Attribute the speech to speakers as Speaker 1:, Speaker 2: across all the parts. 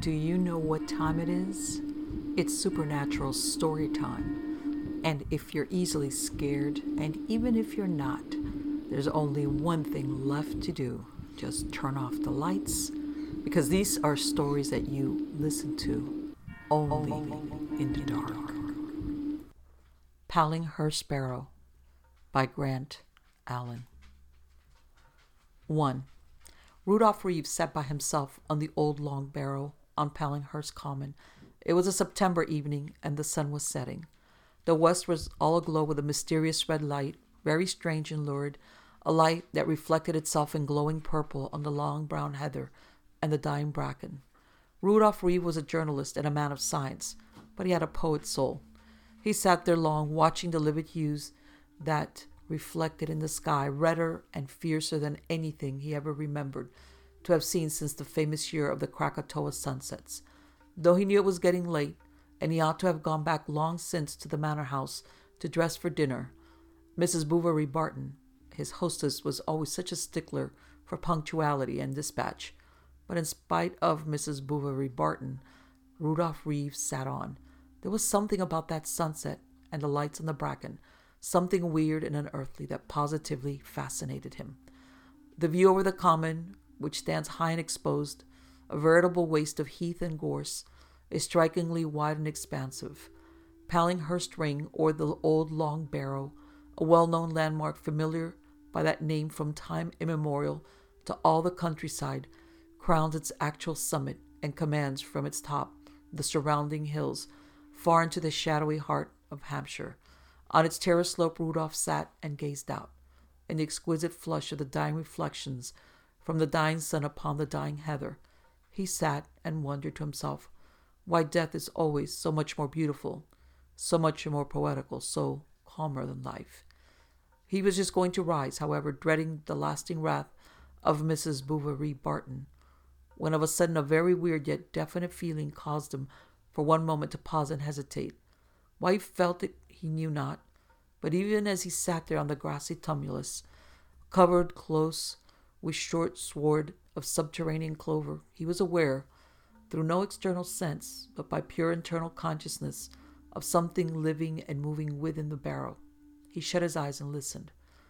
Speaker 1: Do you know what time it is? It's supernatural story time. And if you're easily scared, and even if you're not, there's only one thing left to do. Just turn off the lights, because these are stories that you listen to only in the dark. Pallinghurst Barrow by Grant Allen. 1. Rudolph Reeves sat by himself on the old long barrow on Pallinghurst Common. It was a September evening, and the sun was setting. The west was all aglow with a mysterious red light, very strange and lurid, a light that reflected itself in glowing purple on the long brown heather and the dying bracken. Rudolph Reeves was a journalist and a man of science, but he had a poet's soul. He sat there long, watching the livid hues that reflected in the sky, redder and fiercer than anything he ever remembered to have seen since the famous year of the Krakatoa sunsets. Though he knew it was getting late, and he ought to have gone back long since to the manor house to dress for dinner, Mrs. Bouverie Barton, his hostess, was always such a stickler for punctuality and dispatch. But in spite of Mrs. Bouverie Barton, Rudolph Reeves sat on. There was something about that sunset and the lights on the bracken, something weird and unearthly that positively fascinated him. The view over the common, which stands high and exposed, a veritable waste of heath and gorse, is strikingly wide and expansive. Pallinghurst Ring, or the old long barrow, a well-known landmark familiar by that name from time immemorial to all the countryside, crowns its actual summit and commands from its top the surrounding hills, far into the shadowy heart of Hampshire. On its terrace slope Rudolph sat and gazed out, in the exquisite flush of the dying reflections from the dying sun upon the dying heather. He sat and wondered to himself why death is always so much more beautiful, so much more poetical, so calmer than life. He was just going to rise, however, dreading the lasting wrath of Mrs. Bouverie Barton, when of a sudden a very weird yet definite feeling caused him for one moment to pause and hesitate. Why he felt it he knew not, but even as he sat there on the grassy tumulus, covered close with short sward of subterranean clover, he was aware, through no external sense, but by pure internal consciousness, of something living and moving within the barrow. He shut his eyes and listened.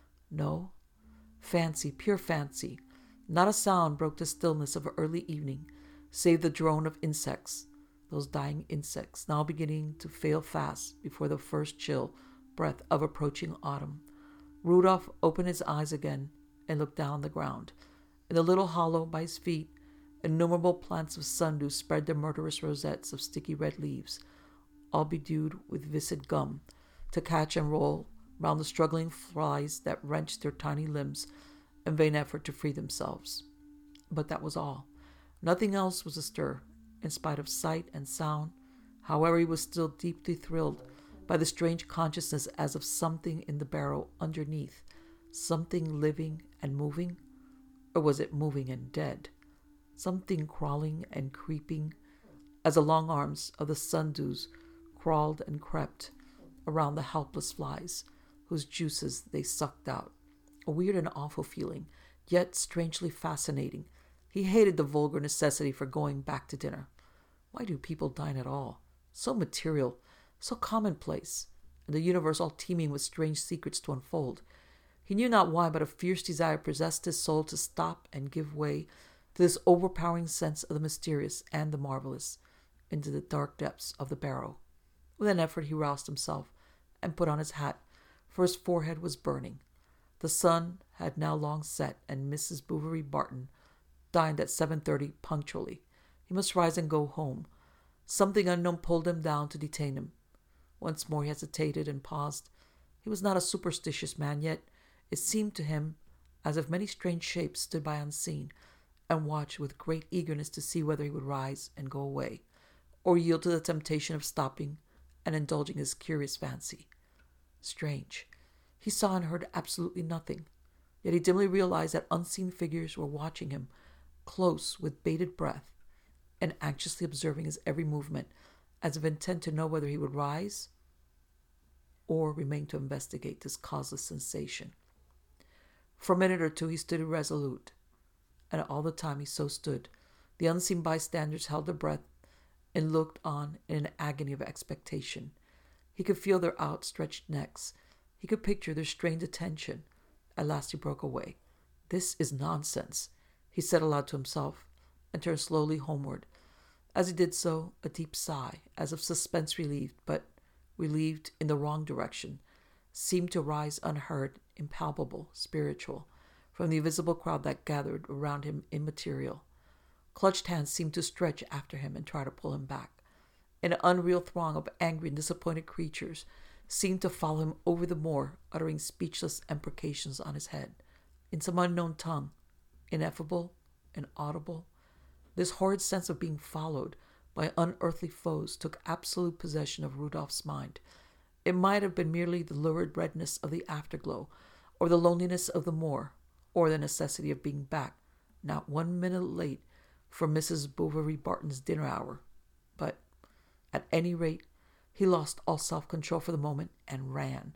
Speaker 1: No, fancy, pure fancy. Not a sound broke the stillness of early evening, save the drone of insects, those dying insects, now beginning to fail fast before the first chill breath of approaching autumn. Rudolph opened his eyes again and looked down the ground. In the little hollow by his feet, innumerable plants of sundew spread their murderous rosettes of sticky red leaves, all bedewed with viscid gum, to catch and roll round the struggling flies that wrenched their tiny limbs in vain effort to free themselves. But that was all. Nothing else was astir, in spite of sight and sound. However, he was still deeply thrilled by the strange consciousness as of something in the barrow underneath, something living and moving, or was it moving and dead? Something crawling and creeping, as the long arms of the sundews crawled and crept around the helpless flies, whose juices they sucked out. A weird and awful feeling, yet strangely fascinating. He hated the vulgar necessity for going back to dinner. Why do people dine at all? So material, so commonplace, and the universe all teeming with strange secrets to unfold. He knew not why, but a fierce desire possessed his soul to stop and give way to this overpowering sense of the mysterious and the marvelous into the dark depths of the barrow. With an effort he roused himself and put on his hat, for his forehead was burning. The sun had now long set, and Mrs. Bouverie Barton dined at 7:30 punctually. He must rise and go home. Something unknown pulled him down to detain him. Once more he hesitated and paused. He was not a superstitious man, yet it seemed to him as if many strange shapes stood by unseen and watched with great eagerness to see whether he would rise and go away, or yield to the temptation of stopping and indulging his curious fancy. Strange. He saw and heard absolutely nothing, yet he dimly realized that unseen figures were watching him, close with bated breath, and anxiously observing his every movement, as if intent to know whether he would rise or remain to investigate this causeless sensation. For a minute or two he stood irresolute, and all the time he so stood, The unseen bystanders held their breath and looked on in an agony of expectation. He could feel their outstretched necks. He could picture their strained attention. At last he broke away. "This is nonsense," he said aloud to himself, and turned slowly homeward. As he did so, a deep sigh, as of suspense relieved, but relieved in the wrong direction, seemed to rise unheard, impalpable, spiritual, from the invisible crowd that gathered around him immaterial. Clutched hands seemed to stretch after him and try to pull him back. An unreal throng of angry and disappointed creatures seemed to follow him over the moor, uttering speechless imprecations on his head, in some unknown tongue, ineffable, inaudible. This horrid sense of being followed by unearthly foes took absolute possession of Rudolph's mind. It might have been merely the lurid redness of the afterglow, or the loneliness of the moor, or the necessity of being back, not 1 minute late, for Mrs. Bovary Barton's dinner hour. But, at any rate, he lost all self-control for the moment and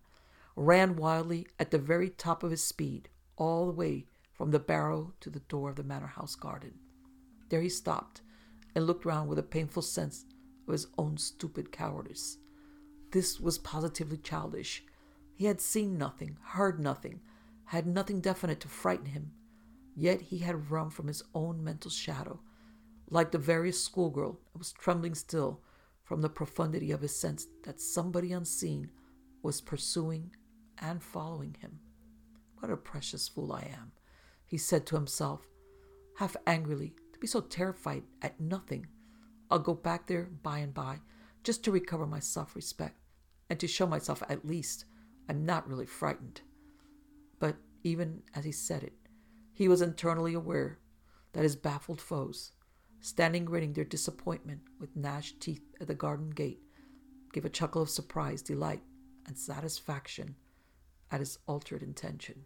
Speaker 1: ran wildly at the very top of his speed, all the way from the barrow to the door of the manor house garden. There he stopped and looked round with a painful sense of his own stupid cowardice. This was positively childish. He had seen nothing, heard nothing, had nothing definite to frighten him. Yet he had run from his own mental shadow, like the veriest schoolgirl, and was trembling still from the profundity of his sense that somebody unseen was pursuing and following him. "What a precious fool I am," he said to himself, half angrily, "to be so terrified at nothing. I'll go back there by and by, just to recover my self-respect, and to show myself at least I'm not really frightened." But even as he said it, he was internally aware that his baffled foes, standing grinning their disappointment with gnashed teeth at the garden gate, gave a chuckle of surprise, delight, and satisfaction at his altered intention.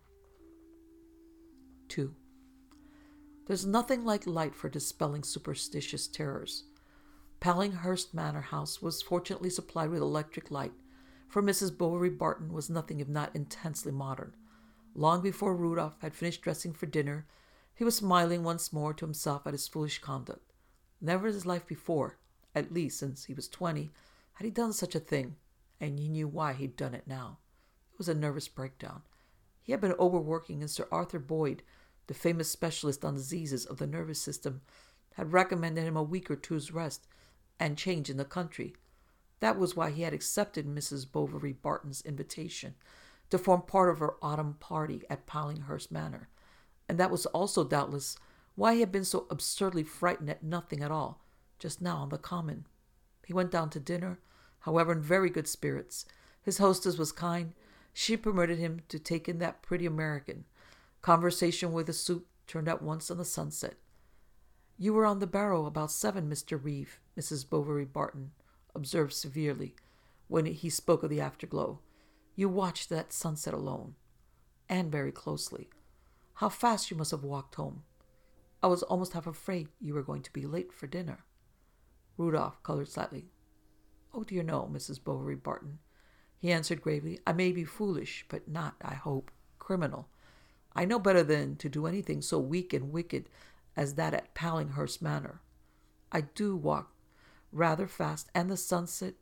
Speaker 1: 2. There's nothing like light for dispelling superstitious terrors. Pallinghurst Manor House was fortunately supplied with electric light, for Mrs. Bovary Barton was nothing if not intensely modern. Long before Rudolph had finished dressing for dinner, he was smiling once more to himself at his foolish conduct. Never in his life before, at least since he was 20, had he done such a thing, and he knew why he'd done it now. It was a nervous breakdown. He had been overworking, and Sir Arthur Boyd, the famous specialist on diseases of the nervous system, had recommended him a week or two's rest and change in the country. That was why he had accepted Mrs. Bovary Barton's invitation to form part of her autumn party at Pallinghurst Manor, and that was also doubtless why he had been so absurdly frightened at nothing at all, just now on the common. He went down to dinner, however, in very good spirits. His hostess was kind. She permitted him to take in that pretty American. Conversation with the soup turned at once on the sunset. "You were on the barrow about 7, Mr. Reeve," Mrs. Bovary Barton observed severely, when he spoke of the afterglow. "You watched that sunset alone, and very closely. How fast you must have walked home. I was almost half afraid you were going to be late for dinner." Rudolph colored slightly. "Oh dear no, Mrs. Bovary Barton," he answered gravely. "I may be foolish, but not, I hope, criminal. I know better than to do anything so weak and wicked as that at Pallinghurst Manor. I do walk rather fast, and the sunset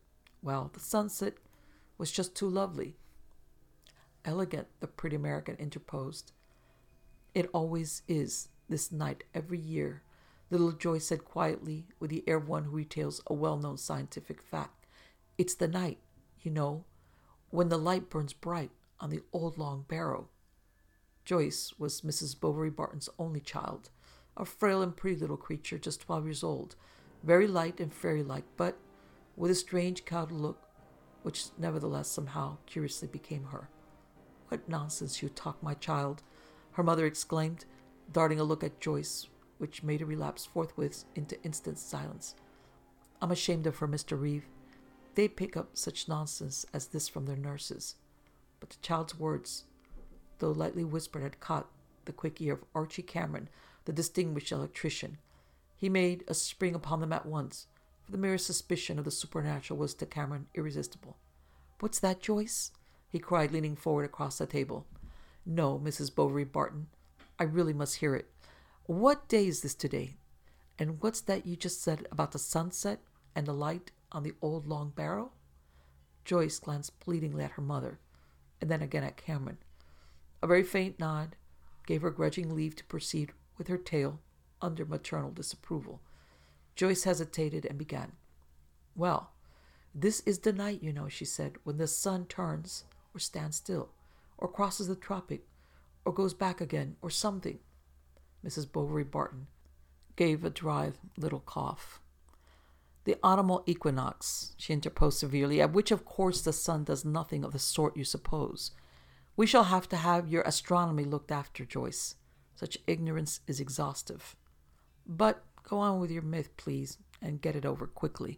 Speaker 1: was just too lovely." "Elegant," the pretty American interposed. "It always is, this night every year," little Joyce said quietly, with the air of one who retails a well-known scientific fact. "It's the night, you know, when the light burns bright on the old long barrow." Joyce was Mrs. Bovary Barton's only child, a frail and pretty little creature, just 12 years old, very light and fairy-like, but with a strange cowed look, which nevertheless somehow curiously became her. "What nonsense you talk, my child," her mother exclaimed, darting a look at Joyce, which made her relapse forthwith into instant silence. "I'm ashamed of her, Mr. Reeve. They pick up such nonsense as this from their nurses." But the child's words, though lightly whispered, had caught the quick ear of Archie Cameron, the distinguished electrician. He made a spring upon them at once, for the merest suspicion of the supernatural was to Cameron irresistible. "What's that, Joyce?" he cried, leaning forward across the table. "No, Mrs. Bovary Barton, I really must hear it. What day is this today? And what's that you just said about the sunset and the light on the old long barrel? Joyce glanced pleadingly at her mother, and then again at Cameron. A very faint nod gave her grudging leave to proceed with her tale under maternal disapproval. Joyce hesitated and began. Well, this is the night, you know, she said, when the sun turns or stands still, or crosses the tropic, or goes back again, or something. Mrs. Bovary Barton gave a dry little cough. The autumnal equinox, she interposed severely, at which of course the sun does nothing of the sort you suppose. We shall have to have your astronomy looked after, Joyce. Such ignorance is exhaustive. But go on with your myth, please, and get it over quickly.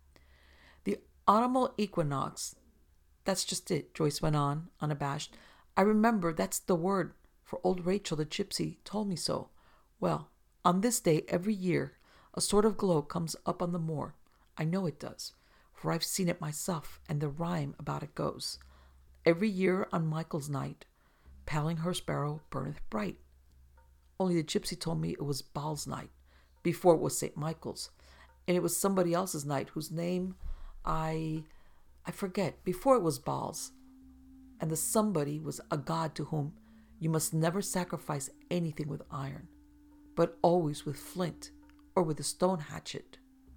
Speaker 1: The autumnal equinox, that's just it, Joyce went on, unabashed. I remember that's the word, for old Rachel the gypsy told me so. Well, on this day every year, a sort of glow comes up on the moor. I know it does, for I've seen it myself, and the rhyme about it goes, every year on Michael's night, Palinghurst Barrow burneth bright. Only the gypsy told me it was Baal's night, before it was St. Michael's, and it was somebody else's night whose name I forget, before it was Baal's, and the somebody was a god to whom you must never sacrifice anything with iron, but always with flint or with a stone hatchet.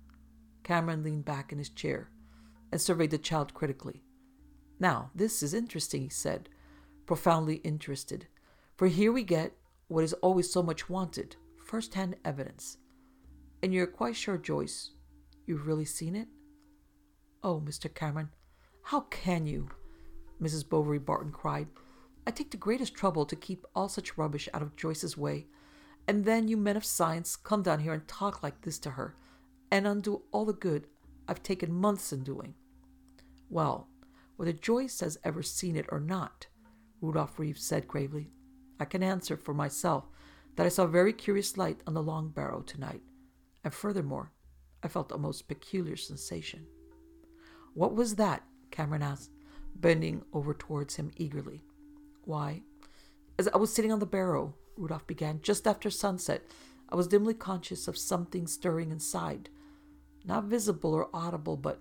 Speaker 1: Cameron leaned back in his chair and surveyed the child critically. Now, this is interesting, he said, profoundly interested, for here we get what is always so much wanted, first-hand evidence. And you're quite sure, Joyce, you've really seen it? Oh, Mr. Cameron, how can you? Mrs. Bovary Barton cried. I take the greatest trouble to keep all such rubbish out of Joyce's way, and then you men of science come down here and talk like this to her, and undo all the good I've taken months in doing. Well, whether Joyce has ever seen it or not, Rudolph Reeves said gravely, I can answer for myself that I saw a very curious light on the long barrow tonight, and furthermore, I felt a most peculiar sensation. What was that? Cameron asked, bending over towards him eagerly. Why, as I was sitting on the barrow, Rudolph began, just after sunset, I was dimly conscious of something stirring inside. Not visible or audible, but...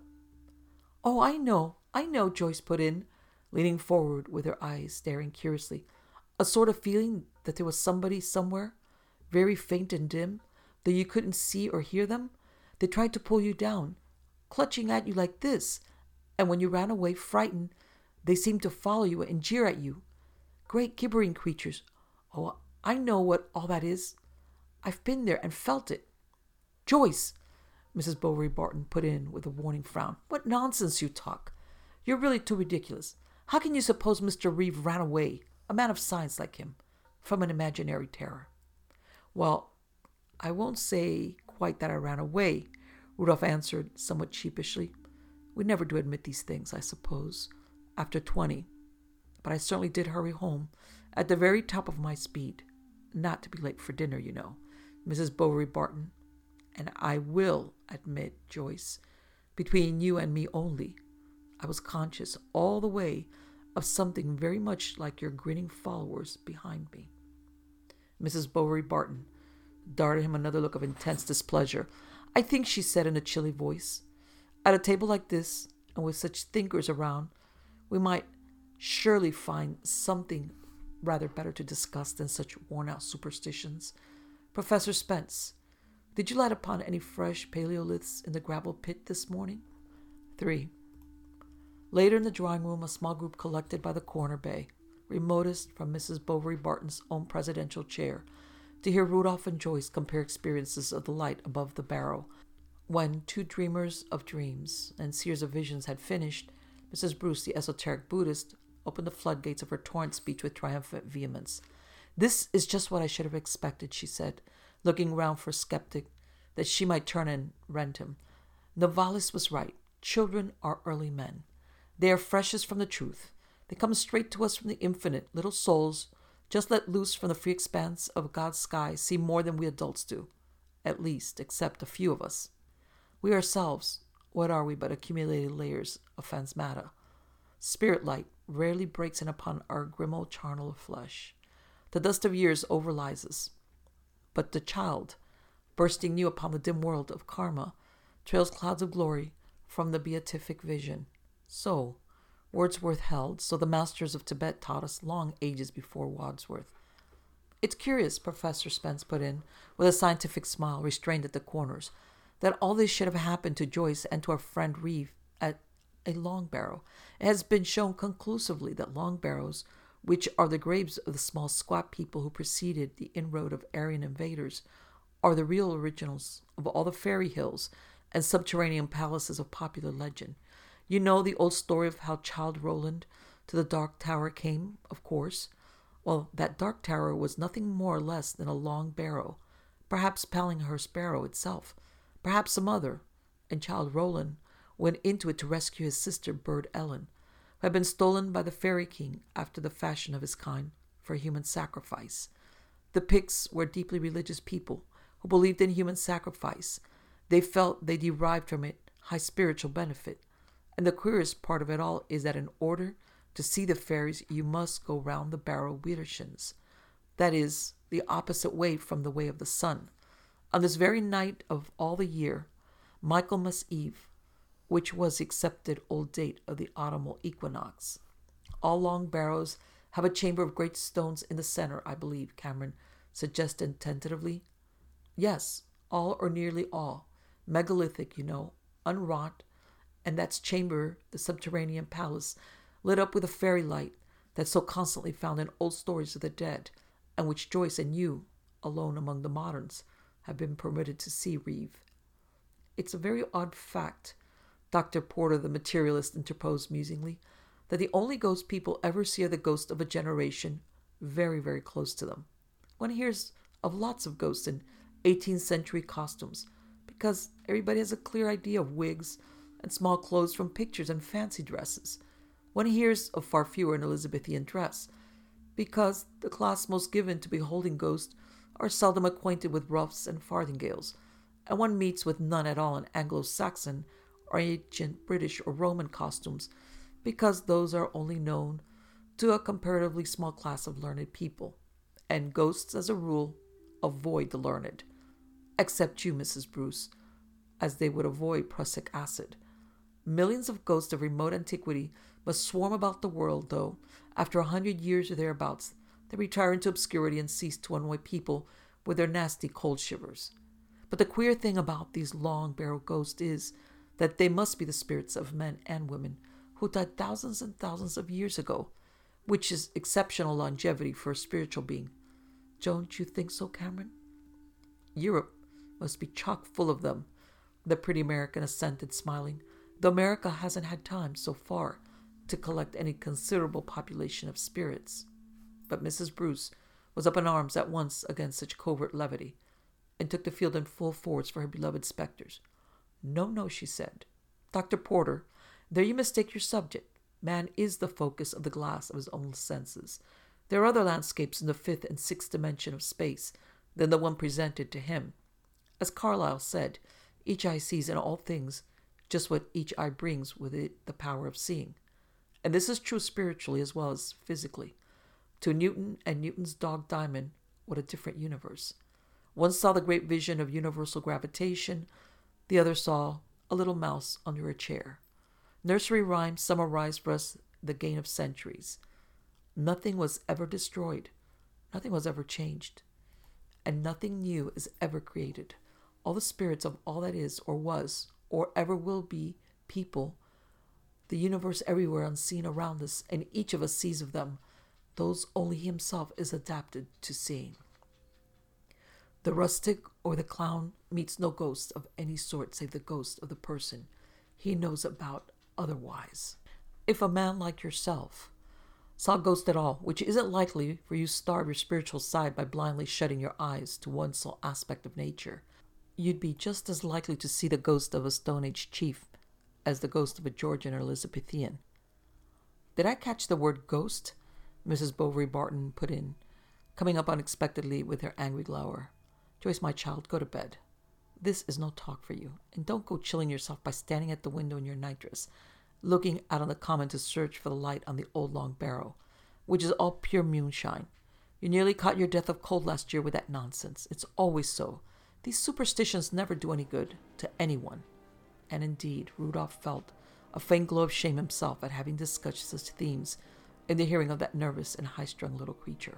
Speaker 1: Oh, I know, Joyce put in, leaning forward with her eyes staring curiously. A sort of feeling that there was somebody somewhere, very faint and dim, though you couldn't see or hear them. They tried to pull you down, clutching at you like this, and when you ran away frightened, they seemed to follow you and jeer at you. Great gibbering creatures. Oh, I know what all that is. I've been there and felt it. Joyce, Mrs. Bovary Barton put in with a warning frown. What nonsense you talk. You're really too ridiculous. How can you suppose Mr. Reeve ran away, a man of science like him, from an imaginary terror? Well, I won't say quite that I ran away, Rudolph answered somewhat sheepishly. We never do admit these things, I suppose, after 20. But I certainly did hurry home at the very top of my speed, not to be late for dinner, you know, Mrs. Bovary Barton. And I will admit, Joyce, between you and me only, I was conscious all the way of something very much like your grinning followers behind me. Mrs. Bovary Barton darted him another look of intense displeasure. I think, she said in a chilly voice, at a table like this, and with such thinkers around, we might surely find something rather better to discuss than such worn-out superstitions. Professor Spence, did you light upon any fresh paleoliths in the gravel pit this morning? 3. Later in the drawing room, a small group collected by the corner bay, remotest from Mrs. Bovary Barton's own presidential chair, to hear Rudolph and Joyce compare experiences of the light above the barrow. When two dreamers of dreams and seers of visions had finished, Mrs. Bruce, the esoteric Buddhist, opened the floodgates of her torrent speech with triumphant vehemence. This is just what I should have expected, she said, looking round for a skeptic, that she might turn and rend him. Novalis was right. Children are early men. They are freshest from the truth. They come straight to us from the infinite, little souls, just let loose from the free expanse of God's sky, see more than we adults do, at least, except a few of us. We ourselves, what are we but accumulated layers of phantasmata? Spirit light rarely breaks in upon our grim old charnel of flesh. The dust of years overlies us. But the child, bursting new upon the dim world of karma, trails clouds of glory from the beatific vision. So, Wordsworth held, so the masters of Tibet taught us long ages before Wadsworth. It's curious, Professor Spence put in, with a scientific smile restrained at the corners, that all this should have happened to Joyce and to our friend Reeve at a long barrow. It has been shown conclusively that long barrows, which are the graves of the small squat people who preceded the inroad of Aryan invaders, are the real originals of all the fairy hills and subterranean palaces of popular legend. You know the old story of how Childe Roland to the Dark Tower came, of course. Well, that Dark Tower was nothing more or less than a long barrow, perhaps Pallinghurst Barrow itself, perhaps some other, and Childe Roland went into it to rescue his sister Burd Ellen, who had been stolen by the Fairy King after the fashion of his kind for human sacrifice. The Picts were deeply religious people who believed in human sacrifice. They felt they derived from it high spiritual benefit. And the queerest part of it all is that in order to see the fairies, you must go round the barrow Widershins. That is, the opposite way from the way of the sun. On this very night of all the year, Michaelmas Eve, which was the accepted old date of the autumnal equinox. All long barrows have a chamber of great stones in the center, I believe, Cameron suggested tentatively. Yes, all or nearly all. Megalithic, unwrought, and that's chamber, the subterranean palace, lit up with a fairy light that's so constantly found in old stories of the dead, and which Joyce and you, alone among the moderns, have been permitted to see, Reeve. It's a very odd fact, Dr. Porter, the materialist, interposed musingly, that the only ghosts people ever see are the ghosts of a generation very, very close to them. One hears of lots of ghosts in 18th century costumes, because everybody has a clear idea of wigs and small clothes from pictures and fancy dresses. One hears of far fewer in Elizabethan dress, because the class most given to beholding ghosts are seldom acquainted with ruffs and farthingales, and one meets with none at all in Anglo-Saxon or ancient British or Roman costumes, because those are only known to a comparatively small class of learned people, and ghosts, as a rule, avoid the learned, except you, Mrs. Bruce, as they would avoid prussic acid. Millions of ghosts of remote antiquity must swarm about the world, though, after 100 years or thereabouts, they retire into obscurity and cease to annoy people with their nasty cold shivers. But the queer thing about these long barrel ghosts is that they must be the spirits of men and women who died thousands and thousands of years ago, which is exceptional longevity for a spiritual being. Don't you think so, Cameron? Europe must be chock full of them, the pretty American assented, smiling, though America hasn't had time so far to collect any considerable population of spirits. But Mrs. Bruce was up in arms at once against such covert levity, and took the field in full force for her beloved specters. No, she said. Dr. Porter, there you mistake your subject. Man is the focus of the glass of his own senses. There are other landscapes in the fifth and sixth dimension of space than the one presented to him. As Carlyle said, each eye sees in all things just what each eye brings with it the power of seeing. And this is true spiritually as well as physically. To Newton and Newton's dog Diamond, what a different universe. One saw the great vision of universal gravitation, the other saw a little mouse under a chair. Nursery rhymes summarize for us the gain of centuries. Nothing was ever destroyed. Nothing was ever changed. And nothing new is ever created. All the spirits of all that is or was or ever will be people, the universe everywhere unseen around us, and each of us sees of them, those only he himself is adapted to seeing. The rustic or the clown meets no ghost of any sort save the ghost of the person he knows about otherwise. If a man like yourself saw a ghost at all, which isn't likely, for you starve your spiritual side by blindly shutting your eyes to one sole aspect of nature, you'd be just as likely to see the ghost of a Stone Age chief as the ghost of a Georgian or Elizabethan. Did I catch the word ghost? Mrs. Bovary Barton put in, coming up unexpectedly with her angry glower. Joyce, my child, go to bed. This is no talk for you, and don't go chilling yourself by standing at the window in your nightdress, looking out on the common to search for the light on the old long barrow, which is all pure moonshine. You nearly caught your death of cold last year with that nonsense. It's always so. These superstitions never do any good to anyone. And indeed, Rudolph felt a faint glow of shame himself at having discussed such themes in the hearing of that nervous and high-strung little creature.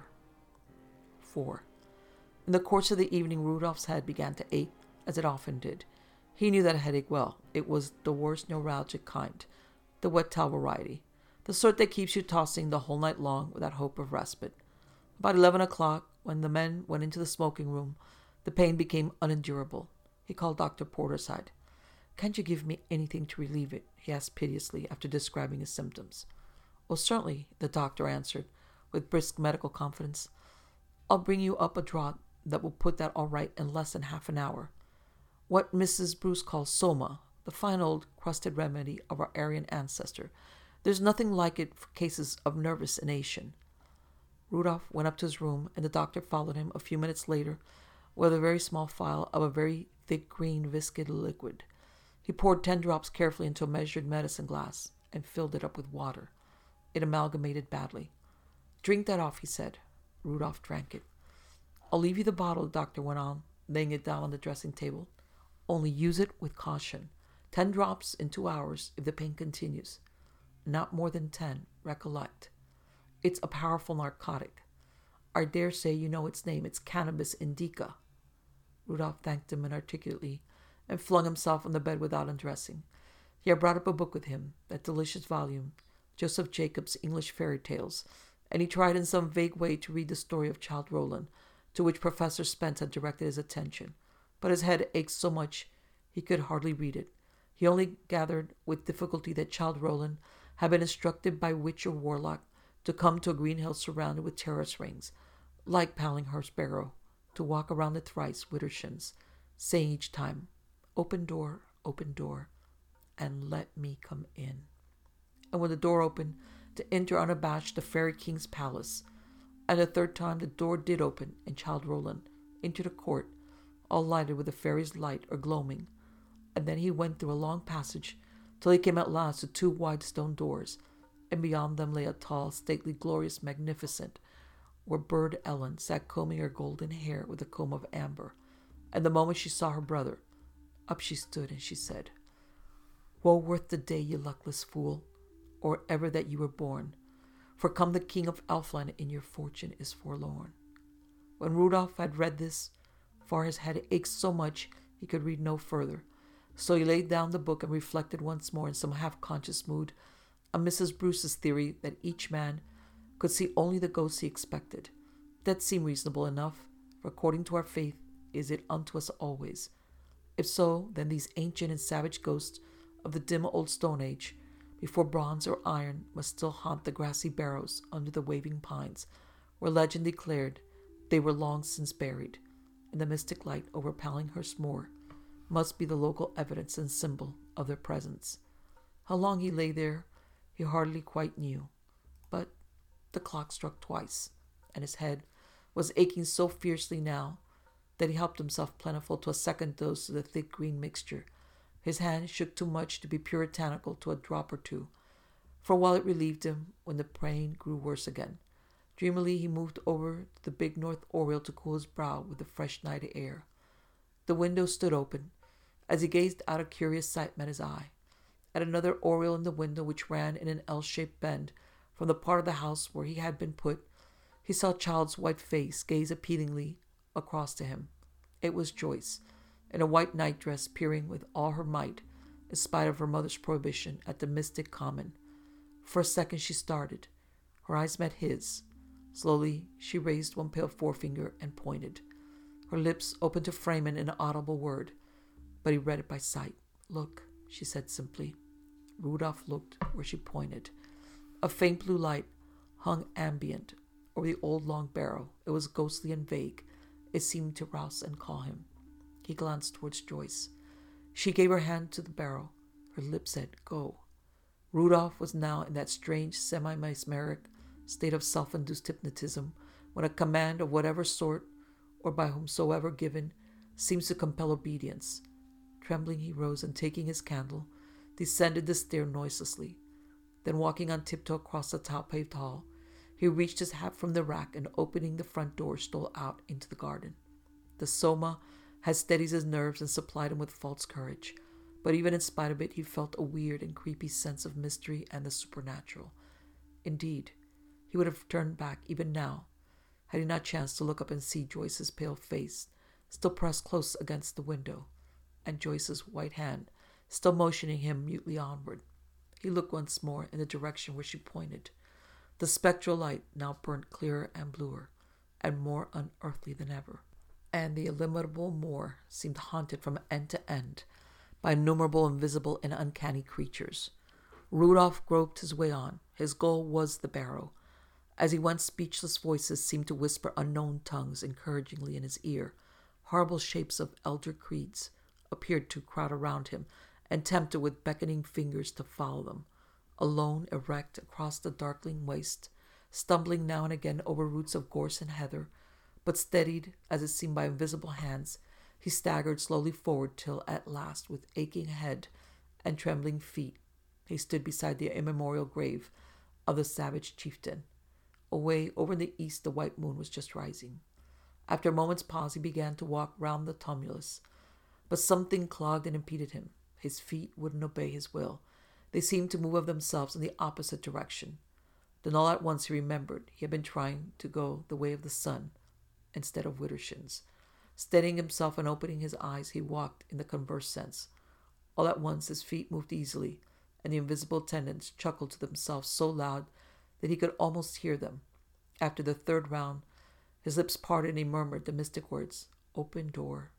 Speaker 1: 4. In the course of the evening, Rudolph's head began to ache, as it often did. He knew that headache well. It was the worst neuralgic kind, the wet towel variety, the sort that keeps you tossing the whole night long without hope of respite. About 11 o'clock, when the men went into the smoking room, the pain became unendurable. He called Dr. Porter aside. "Can't you give me anything to relieve it?" he asked piteously after describing his symptoms. "Oh, certainly," the doctor answered with brisk medical confidence. "I'll bring you up a draught that will put that all right in less than half an hour. What Mrs. Bruce calls soma, the fine old crusted remedy of our Aryan ancestor. There's nothing like it for cases of nervous inanition." Rudolph went up to his room, and the doctor followed him a few minutes later with a very small phial of a very thick green viscid liquid. He poured 10 drops carefully into a measured medicine glass and filled it up with water. It amalgamated badly. "Drink that off," he said. Rudolph drank it. "I'll leave you the bottle," the doctor went on, laying it down on the dressing table. "Only use it with caution. 10 drops in 2 hours if the pain continues. Not more than 10, recollect. It's a powerful narcotic. I dare say you know its name. It's cannabis indica." Rudolph thanked him inarticulately and flung himself on the bed without undressing. He had brought up a book with him, that delicious volume, Joseph Jacobs' English Fairy Tales, and he tried in some vague way to read the story of Childe Roland, to which Professor Spence had directed his attention. But his head ached so much he could hardly read it. He only gathered with difficulty that Childe Roland had been instructed by witch or warlock to come to a green hill surrounded with terrace rings, like Palinghurst Barrow, to walk around it thrice with her shins, saying each time, open door, and let me come in." And when the door opened, to enter unabashed the Fairy King's palace. And the third time the door did open, and Childe Roland entered a court, all lighted with a fairy's light or gloaming. And then he went through a long passage, till he came at last to 2 wide stone doors, and beyond them lay a tall, stately, glorious, magnificent, where Burd Ellen sat combing her golden hair with a comb of amber. And the moment she saw her brother, up she stood, and she said, "Woe worth the day, you luckless fool, or ever that you were born, for come the King of Elfland, and your fortune is forlorn." When Rudolph had read this, for his head ached so much he could read no further, so he laid down the book and reflected once more in some half-conscious mood on Mrs. Bruce's theory that each man could see only the ghosts he expected. That seemed reasonable enough, for according to our faith is it unto us always. If so, then these ancient and savage ghosts of the dim old Stone Age, before bronze or iron, must still haunt the grassy barrows under the waving pines, where legend declared they were long since buried, and the mystic light over Palinghurst Moor must be the local evidence and symbol of their presence. How long he lay there, he hardly quite knew, but the clock struck twice, and his head was aching so fiercely now that he helped himself plentiful to a second dose of the thick green mixture. His hand shook too much to be puritanical to a drop or two, for while it relieved him, when the pain grew worse again, dreamily he moved over to the big north oriel to cool his brow with the fresh night air. The window stood open. As he gazed out, a curious sight met his eye. At another oriel in the window, which ran in an L-shaped bend from the part of the house where he had been put, he saw Childe's white face gaze appealingly across to him. It was Joyce, in a white nightdress, peering with all her might, in spite of her mother's prohibition, at the mystic common. For a second she started. Her eyes met his. Slowly she raised one pale forefinger and pointed. Her lips opened to frame an inaudible word, but he read it by sight. "Look," she said simply. Rudolph looked where she pointed. A faint blue light hung ambient over the old long barrow. It was ghostly and vague. It seemed to rouse and call him. He glanced towards Joyce. She gave her hand to the barrow. Her lips said, "Go." Rudolph was now in that strange semi-mesmeric state of self-induced hypnotism when a command of whatever sort, or by whomsoever given, seems to compel obedience. Trembling, he rose, and taking his candle, descended the stair noiselessly. Then, walking on tiptoe across the tile-paved hall, he reached his hat from the rack and, opening the front door, stole out into the garden. The soma had steadied his nerves and supplied him with false courage. But even in spite of it, he felt a weird and creepy sense of mystery and the supernatural. Indeed, he would have turned back even now, had he not chanced to look up and see Joyce's pale face still pressed close against the window, and Joyce's white hand still motioning him mutely onward. He looked once more in the direction where she pointed. The spectral light now burnt clearer and bluer, and more unearthly than ever, and the illimitable moor seemed haunted from end to end by innumerable invisible and uncanny creatures. Rudolph groped his way on. His goal was the barrow. As he went, speechless voices seemed to whisper unknown tongues encouragingly in his ear. Horrible shapes of elder creeds appeared to crowd around him and tempt him with beckoning fingers to follow them. Alone, erect across the darkling waste, stumbling now and again over roots of gorse and heather, but steadied, as it seemed, by invisible hands, he staggered slowly forward till at last, with aching head and trembling feet, he stood beside the immemorial grave of the savage chieftain. Away over in the east the white moon was just rising. After a moment's pause he began to walk round the tumulus, but something clogged and impeded him. His feet wouldn't obey his will. They seemed to move of themselves in the opposite direction. Then all at once he remembered he had been trying to go the way of the sun instead of Widdershins. Steadying himself and opening his eyes, he walked in the converse sense. All at once his feet moved easily, and the invisible attendants chuckled to themselves so loud that he could almost hear them. After the third round, his lips parted and he murmured the mystic words, open door,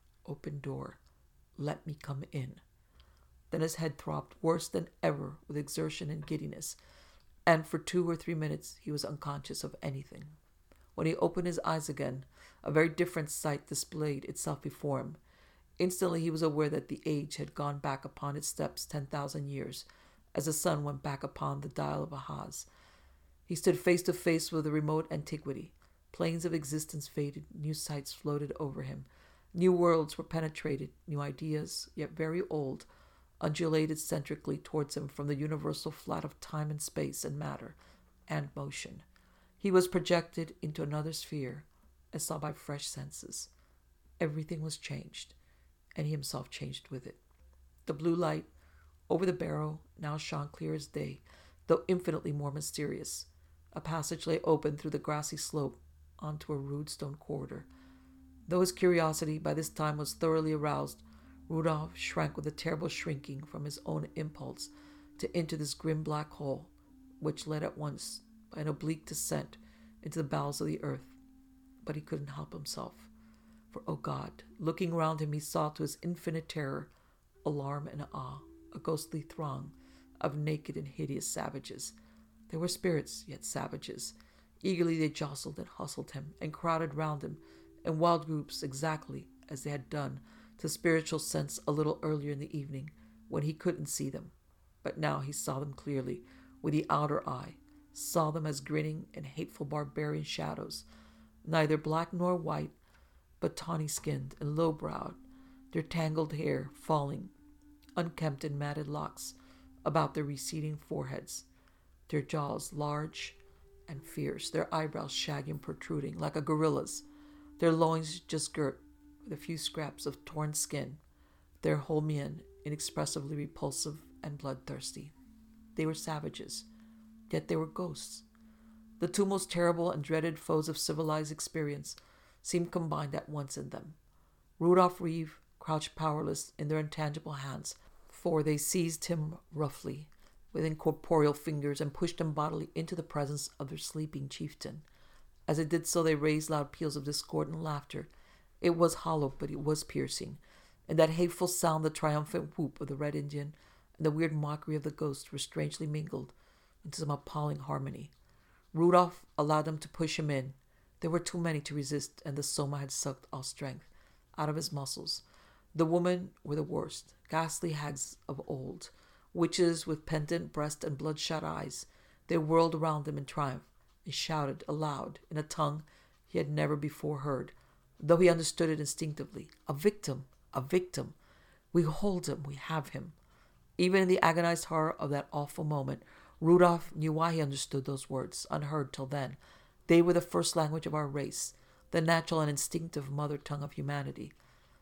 Speaker 1: let me come in." Then his head throbbed worse than ever with exertion and giddiness, and for 2 or 3 minutes he was unconscious of anything. When he opened his eyes again, a very different sight displayed itself before him. Instantly he was aware that the age had gone back upon its steps 10,000 years, as the sun went back upon the dial of Ahaz. He stood face to face with a remote antiquity. Planes of existence faded, new sights floated over him. New worlds were penetrated, new ideas, yet very old, undulated centrically towards him from the universal flat of time and space and matter and motion. He was projected into another sphere, and saw by fresh senses. Everything was changed, and he himself changed with it. The blue light over the barrow now shone clear as day, though infinitely more mysterious. A passage lay open through the grassy slope onto a rude stone corridor. Though his curiosity by this time was thoroughly aroused, Rudolph shrank with a terrible shrinking from his own impulse to enter this grim black hole, which led at once by an oblique descent into the bowels of the earth. But he couldn't help himself. For, oh God, looking around him, he saw to his infinite terror, alarm, and awe, a ghostly throng of naked and hideous savages. They were spirits, yet savages. Eagerly they jostled and hustled him, and crowded round him in wild groups, exactly as they had done to spiritual sense a little earlier in the evening, when he couldn't see them. But now he saw them clearly, with the outer eye, saw them as grinning and hateful barbarian shadows, neither black nor white, but tawny-skinned and low-browed, their tangled hair falling, unkempt and matted locks, about their receding foreheads, their jaws large and fierce, their eyebrows shaggy and protruding like a gorilla's, their loins just girt with a few scraps of torn skin, their whole mien inexpressibly repulsive and bloodthirsty. They were savages, yet they were ghosts. The two most terrible and dreaded foes of civilized experience seemed combined at once in them. Rudolph Reeve crouched powerless in their intangible hands, for they seized him roughly with incorporeal fingers and pushed him bodily into the presence of their sleeping chieftain. As they did so, they raised loud peals of discordant laughter. It was hollow, but it was piercing, and that hateful sound, the triumphant whoop of the Red Indian and the weird mockery of the ghost, were strangely mingled into some appalling harmony. Rudolph allowed them to push him in. There were too many to resist, and the soma had sucked all strength out of his muscles. The women were the worst, ghastly hags of old, witches with pendant breast and bloodshot eyes. They whirled around him in triumph and shouted aloud in a tongue he had never before heard, though he understood it instinctively. "A victim! A victim! We hold him! We have him!" Even in the agonized horror of that awful moment, Rudolph knew why he understood those words, unheard till then. They were the first language of our race, the natural and instinctive mother tongue of humanity.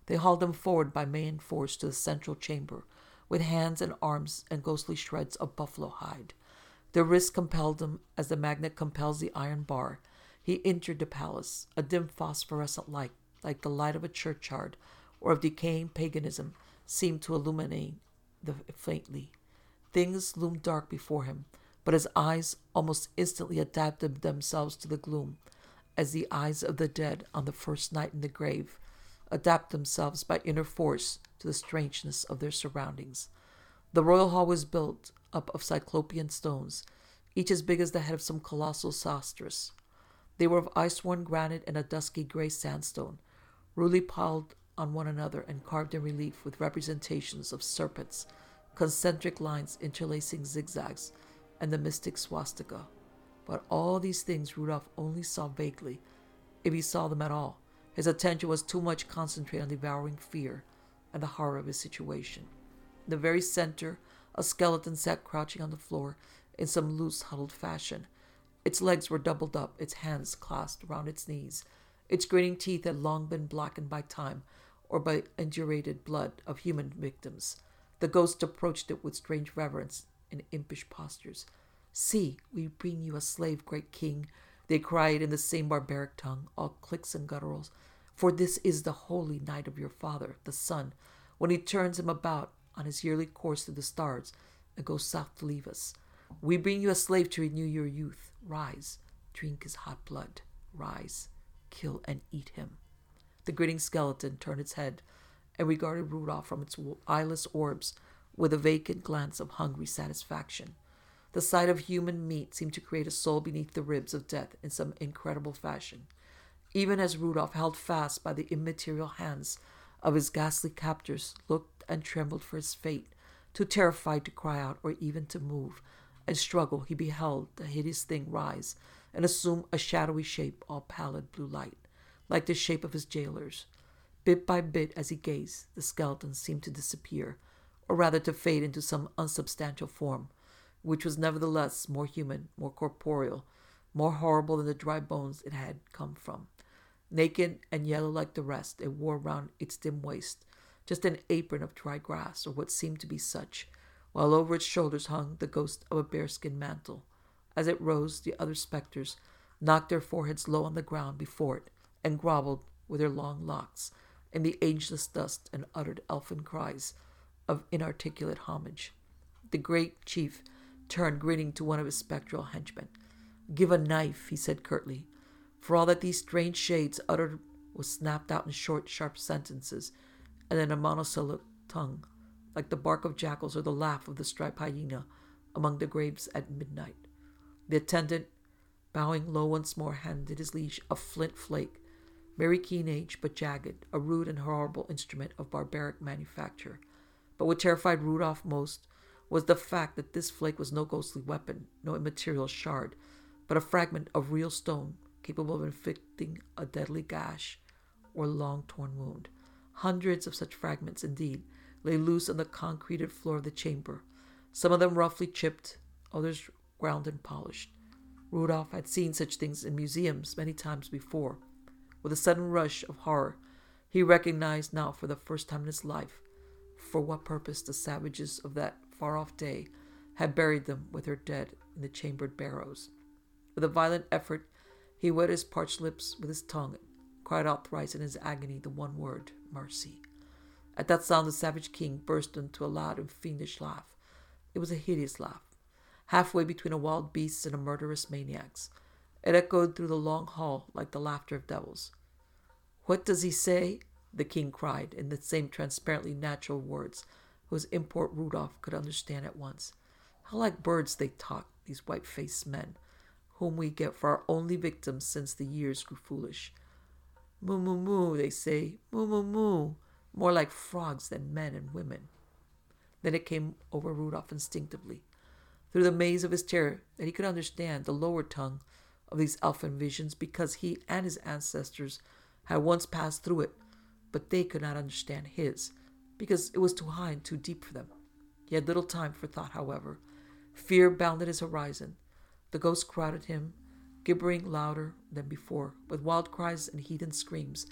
Speaker 1: They hauled him forward by main force to the central chamber, with hands and arms and ghostly shreds of buffalo hide. Their wrists compelled him as the magnet compels the iron bar. He entered the palace, a dim phosphorescent light, like the light of a churchyard or of decaying paganism, seemed to illuminate the faintly. Things loomed dark before him, but his eyes almost instantly adapted themselves to the gloom, as the eyes of the dead on the first night in the grave adapt themselves by inner force to the strangeness of their surroundings. The royal hall was built up of cyclopean stones, each as big as the head of some colossal sorceress. They were of ice-worn granite and a dusky gray sandstone, rudely piled on one another and carved in relief with representations of serpents, concentric lines interlacing zigzags, and the mystic swastika. But all these things Rudolph only saw vaguely, if he saw them at all. His attention was too much concentrated on devouring fear and the horror of his situation. In the very center, a skeleton sat crouching on the floor in some loose, huddled fashion. Its legs were doubled up, its hands clasped around its knees. Its grinning teeth had long been blackened by time or by indurated blood of human victims. The ghost approached it with strange reverence and impish postures. "See, we bring you a slave, great king," they cried in the same barbaric tongue, all clicks and gutturals. "For this is the holy night of your father, the sun, when he turns him about on his yearly course through the stars and goes south to leave us. We bring you a slave to renew your youth. Rise, drink his hot blood. Rise, kill and eat him." The grinning skeleton turned its head and regarded Rudolph from its eyeless orbs with a vacant glance of hungry satisfaction. The sight of human meat seemed to create a soul beneath the ribs of death in some incredible fashion. Even as Rudolph, held fast by the immaterial hands of his ghastly captors, looked and trembled for his fate, too terrified to cry out or even to move and struggle, he beheld the hideous thing rise and assume a shadowy shape, all pallid blue light, like the shape of his jailers. Bit by bit, as he gazed, the skeleton seemed to disappear, or rather to fade into some unsubstantial form, which was nevertheless more human, more corporeal, more horrible than the dry bones it had come from. Naked and yellow like the rest, it wore round its dim waist just an apron of dry grass, or what seemed to be such, while over its shoulders hung the ghost of a bearskin mantle. As it rose, the other spectres knocked their foreheads low on the ground before it, and grovelled with their long locks in the ageless dust, and uttered elfin cries of inarticulate homage. The great chief turned grinning to one of his spectral henchmen. "Give a knife," he said curtly. For all that these strange shades uttered was snapped out in short, sharp sentences, and in a monosyllable tongue, like the bark of jackals or the laugh of the striped hyena among the graves at midnight. The attendant, bowing low once more, handed his liege a flint flake, very keen-edged but jagged, a rude and horrible instrument of barbaric manufacture. But what terrified Rudolph most was the fact that this flake was no ghostly weapon, no immaterial shard, but a fragment of real stone, capable of inflicting a deadly gash or long torn wound. Hundreds of such fragments, indeed, lay loose on the concreted floor of the chamber, some of them roughly chipped, others ground and polished. Rudolph had seen such things in museums many times before. With a sudden rush of horror, he recognized now for the first time in his life for what purpose the savages of that far-off day had buried them with their dead in the chambered barrows. With a violent effort, he wet his parched lips with his tongue and cried out thrice in his agony the one word, "Mercy." At that sound the savage king burst into a loud and fiendish laugh. It was a hideous laugh, halfway between a wild beast's and a murderous maniac's. It echoed through the long hall like the laughter of devils. "What does he say?" the king cried in the same transparently natural words, whose import Rudolph could understand at once. "How like birds they talk, these white-faced men, whom we get for our only victims since the years grew foolish. Moo, moo, moo, they say, moo, moo, moo, more like frogs than men and women." Then it came over Rudolph instinctively, through the maze of his terror, that he could understand the lower tongue of these elfin visions, because he and his ancestors had once passed through it, but they could not understand his, because it was too high and too deep for them. He had little time for thought, however. Fear bounded his horizon. The ghosts crowded him, gibbering louder than before, with wild cries and heathen screams.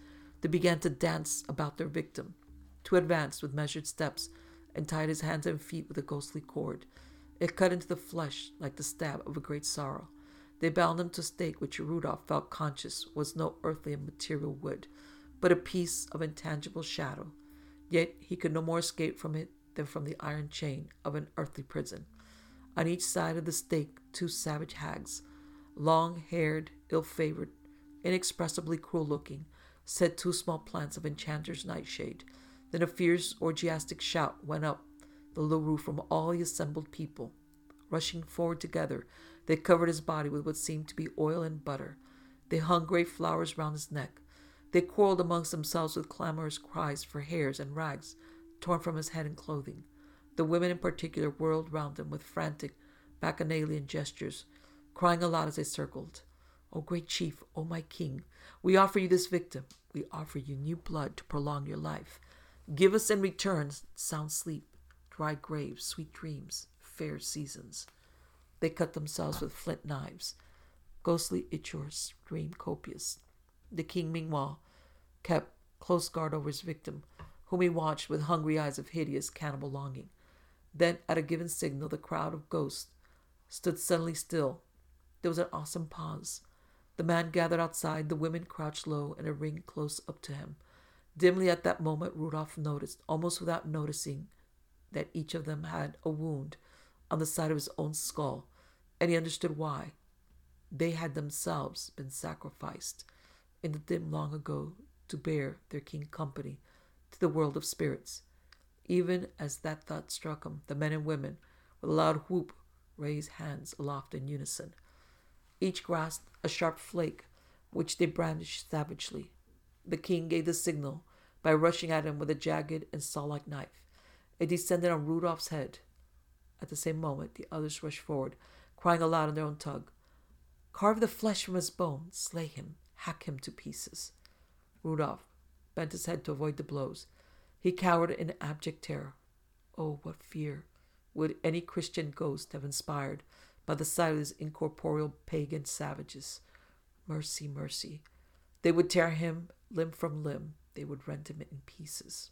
Speaker 1: They began to dance about their victim. Two advanced with measured steps and tied his hands and feet with a ghostly cord. It cut into the flesh like the stab of a great sorrow. They bound him to a stake which Rudolph felt conscious was no earthly and material wood, but a piece of intangible shadow. Yet he could no more escape from it than from the iron chain of an earthly prison. On each side of the stake, two savage hags, long-haired, ill-favored, inexpressibly cruel-looking, set two small plants of enchanter's nightshade. Then a fierce, orgiastic shout went up the low roof from all the assembled people. Rushing forward together, they covered his body with what seemed to be oil and butter. They hung great flowers round his neck. They quarreled amongst themselves with clamorous cries for hairs and rags torn from his head and clothing. The women in particular whirled round him with frantic, bacchanalian gestures, crying aloud as they circled, "O great chief, O my king, we offer you this victim. We offer you new blood to prolong your life. Give us in return sound sleep, dry graves, sweet dreams, fair seasons." They cut themselves with flint knives. Ghostly ichors streamed copious. The king, meanwhile, kept close guard over his victim, whom he watched with hungry eyes of hideous cannibal longing. Then, at a given signal, the crowd of ghosts stood suddenly still. There was an awesome pause. The man gathered outside, the women crouched low in a ring close up to him. Dimly at that moment, Rudolph noticed, almost without noticing, that each of them had a wound on the side of his own skull, and he understood why. They had themselves been sacrificed in the dim long ago to bear their king company to the world of spirits. Even as that thought struck him, the men and women, with a loud whoop, raised hands aloft in unison. Each grasped a sharp flake, which they brandished savagely. The king gave the signal by rushing at him with a jagged and saw-like knife. It descended on Rudolph's head. At the same moment, the others rushed forward, crying aloud in their own tongue, "Carve the flesh from his bone, slay him, hack him to pieces." Rudolph bent his head to avoid the blows. He cowered in abject terror. Oh, what fear would any Christian ghost have inspired by the sight of these incorporeal pagan savages? Mercy, mercy. They would tear him limb from limb. They would rend him in pieces.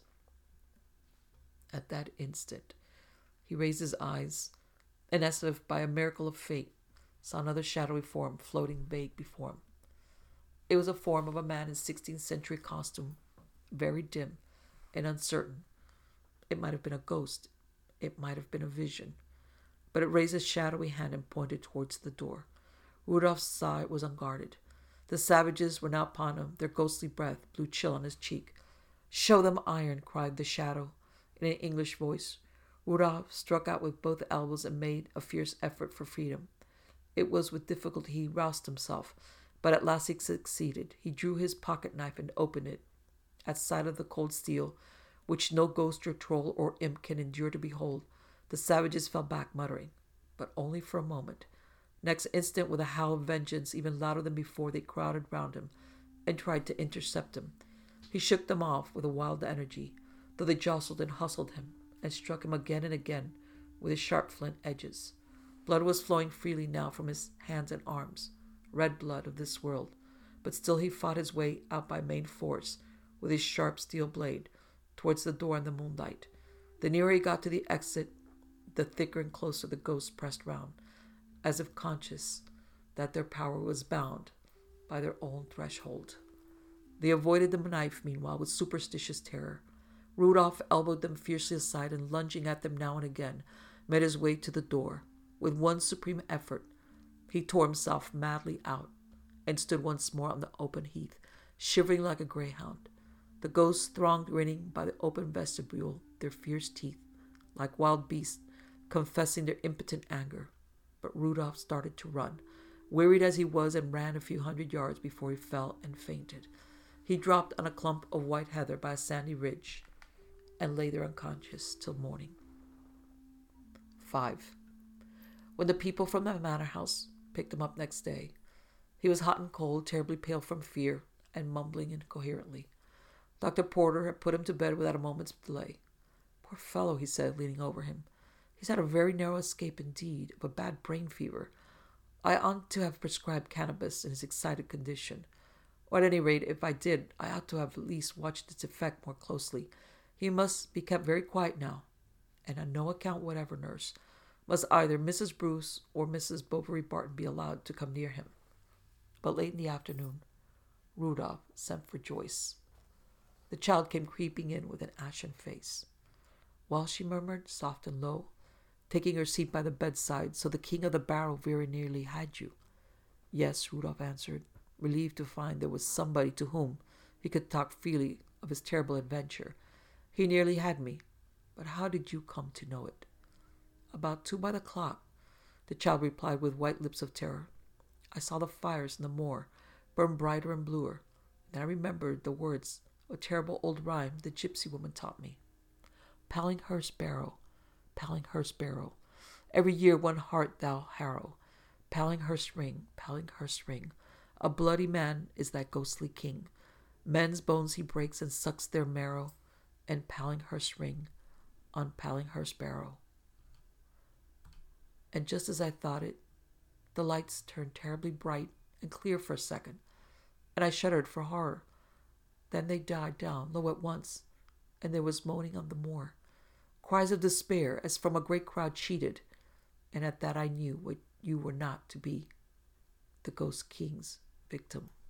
Speaker 1: At that instant, he raised his eyes, and as if by a miracle of fate, saw another shadowy form floating vague before him. It was a form of a man in 16th century costume, very dim and uncertain. It might have been a ghost. It might have been a vision. But it raised a shadowy hand and pointed towards the door. Rudolph's side was unguarded. The savages were now upon him. Their ghostly breath blew chill on his cheek. "Show them iron," cried the shadow in an English voice. Rudolph struck out with both elbows and made a fierce effort for freedom. It was with difficulty he roused himself, but at last he succeeded. He drew his pocket knife and opened it. At sight of the cold steel, which no ghost or troll or imp can endure to behold, the savages fell back muttering, but only for a moment. Next instant, with a howl of vengeance even louder than before, they crowded round him and tried to intercept him. He shook them off with a wild energy, though they jostled and hustled him, and struck him again and again with his sharp flint edges. Blood was flowing freely now from his hands and arms, red blood of this world, but still he fought his way out by main force with his sharp steel blade towards the door in the moonlight. The nearer he got to the exit, the thicker and closer the ghosts pressed round, as if conscious that their power was bound by their own threshold. They avoided the knife, meanwhile, with superstitious terror. Rudolph elbowed them fiercely aside and, lunging at them now and again, made his way to the door. With one supreme effort, he tore himself madly out and stood once more on the open heath, shivering like a greyhound. The ghosts thronged, grinning by the open vestibule, their fierce teeth, like wild beasts, confessing their impotent anger. But Rudolph started to run, wearied as he was, and ran a few hundred yards before he fell and fainted. He dropped on a clump of white heather by a sandy ridge and lay there unconscious till morning. 5. When the people from the manor house picked him up next day, he was hot and cold, terribly pale from fear, and mumbling incoherently. Dr. Porter had put him to bed without a moment's delay. "Poor fellow," he said, leaning over him. "He's had a very narrow escape indeed of a bad brain fever. I ought to have prescribed cannabis in his excited condition, Or at any rate, if I did, I ought to have at least watched its effect more closely. He must be kept very quiet now, and on no account whatever, nurse, must either Mrs. Bruce or Mrs. Bovary Barton be allowed to come near him. But late in the afternoon, Rudolph sent for Joyce. The child came creeping in with an ashen face. Well, she murmured, soft and low, taking her seat by the bedside, so the king of the barrel very nearly had you. Yes, Rudolph answered, relieved to find there was somebody to whom he could talk freely of his terrible adventure. He nearly had me, but how did you come to know it? About 2 by the clock, the child replied with white lips of terror. I saw the fires in the moor burn brighter and bluer. Then I remembered the words of a terrible old rhyme the gypsy woman taught me. Pallinghurst barrow, Pallinghurst barrow, every year one heart thou harrow. Pallinghurst ring, a bloody man is that ghostly king. Men's bones he breaks and sucks their marrow, and Pallinghurst ring on Pallinghurst barrow. And just as I thought it, the lights turned terribly bright and clear for a second, and I shuddered for horror. Then they died down low at once, and there was moaning on the moor, cries of despair as from a great crowd cheated, and at that I knew what you were not to be, the Ghost King's victim.